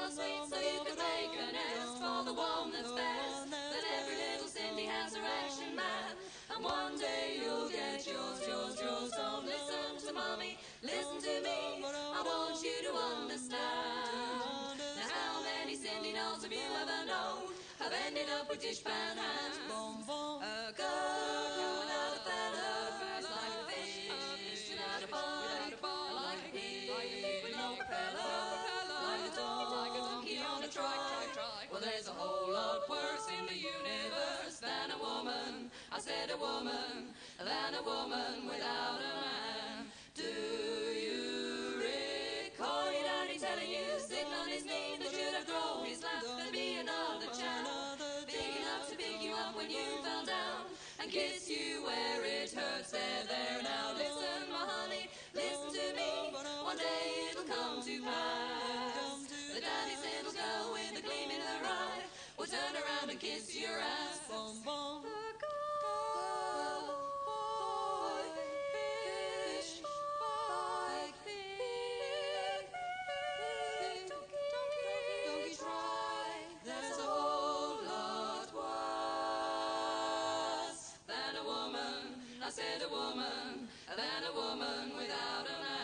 so sweet, so you could make a nest for the one that's best. But every little Cindy has a ration man, and one day you'll get yours, yours, yours. Don't listen to mommy, listen to me. I want you to understand. Now how many Cindy dolls have you ever known have ended up with dishpan hands? A girl without a feather is like a fish without a bite, like a pig with no propeller, like a donkey on a trike. Well, there's a whole lot worse in the universe than a woman. I said a woman, than a woman without a man. Do you recall your daddy telling you, sitting on his knee, that you'd have grown his lap? There'd be another child big enough to pick you up when you fell down and kiss you where it hurts. There, now listen, my honey, listen to me. One day it'll come to pass. The daddy's little girl with a gleam in her eye will turn around and kiss your ass. Boom, boom. The boy fish like big donkey try. There's a whole lot worse than a woman. I said a woman, than a woman without a man.